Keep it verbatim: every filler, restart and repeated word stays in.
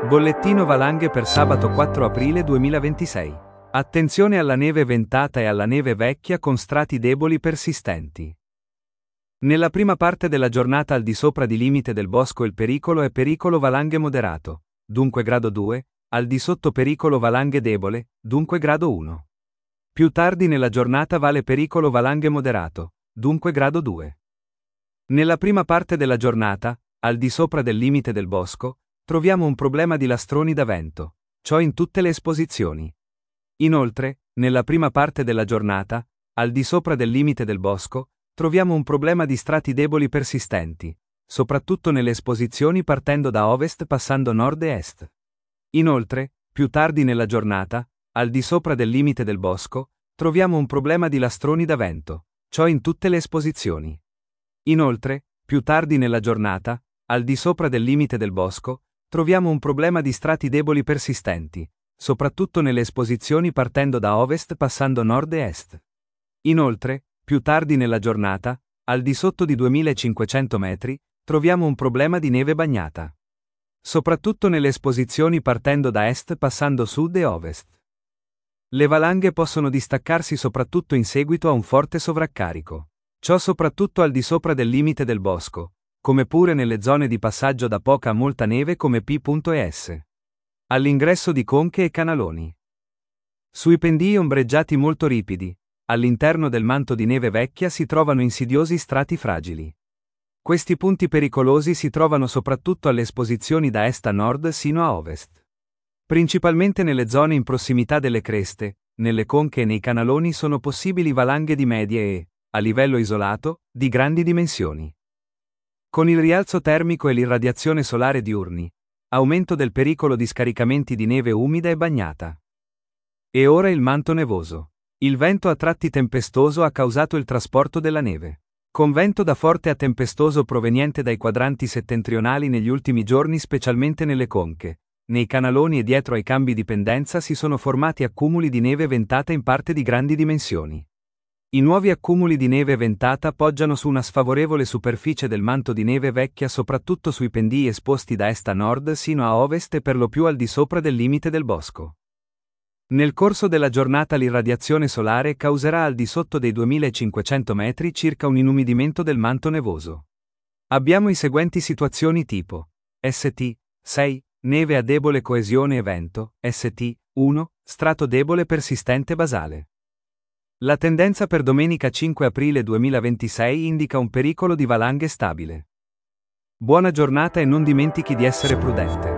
Bollettino valanghe per sabato quattro aprile duemilaventisei. Attenzione alla neve ventata e alla neve vecchia con strati deboli persistenti. Nella prima parte della giornata al di sopra di limite del bosco il pericolo è pericolo valanghe moderato, dunque grado due, al di sotto pericolo valanghe debole, dunque grado uno. Più tardi nella giornata vale pericolo valanghe moderato, dunque grado due. Nella prima parte della giornata, al di sopra del limite del bosco, troviamo un problema di lastroni da vento, ciò in tutte le esposizioni. Inoltre, nella prima parte della giornata, al di sopra del limite del bosco, troviamo un problema di strati deboli persistenti, soprattutto nelle esposizioni partendo da ovest passando nord e est. Inoltre, più tardi nella giornata, al di sopra del limite del bosco, troviamo un problema di lastroni da vento, ciò in tutte le esposizioni. Inoltre, più tardi nella giornata, al di sopra del limite del bosco, troviamo un problema di strati deboli persistenti, soprattutto nelle esposizioni partendo da ovest passando nord e est. Inoltre, più tardi nella giornata, al di sotto di duemilacinquecento metri, troviamo un problema di neve bagnata. Soprattutto nelle esposizioni partendo da est passando sud e ovest. Le valanghe possono distaccarsi soprattutto in seguito a un forte sovraccarico. Ciò soprattutto al di sopra del limite del bosco, come pure nelle zone di passaggio da poca a molta neve come P e S. All'ingresso di conche e canaloni. Sui pendii ombreggiati molto ripidi, all'interno del manto di neve vecchia si trovano insidiosi strati fragili. Questi punti pericolosi si trovano soprattutto alle esposizioni da est a nord sino a ovest. Principalmente nelle zone in prossimità delle creste, nelle conche e nei canaloni sono possibili valanghe di medie e, a livello isolato, di grandi dimensioni. Con il rialzo termico e l'irradiazione solare diurni, aumento del pericolo di scaricamenti di neve umida e bagnata. E ora il manto nevoso. Il vento a tratti tempestoso ha causato il trasporto della neve. Con vento da forte a tempestoso proveniente dai quadranti settentrionali negli ultimi giorni specialmente nelle conche, nei canaloni e dietro ai cambi di pendenza si sono formati accumuli di neve ventata in parte di grandi dimensioni. I nuovi accumuli di neve ventata poggiano su una sfavorevole superficie del manto di neve vecchia soprattutto sui pendii esposti da est a nord sino a ovest e per lo più al di sopra del limite del bosco. Nel corso della giornata l'irradiazione solare causerà al di sotto dei duemilacinquecento metri circa un inumidimento del manto nevoso. Abbiamo i seguenti situazioni tipo S T sei, neve a debole coesione e vento, S T uno, strato debole persistente basale. La tendenza per domenica cinque aprile duemilaventisei indica un pericolo di valanghe stabile. Buona giornata e non dimentichi di essere prudente.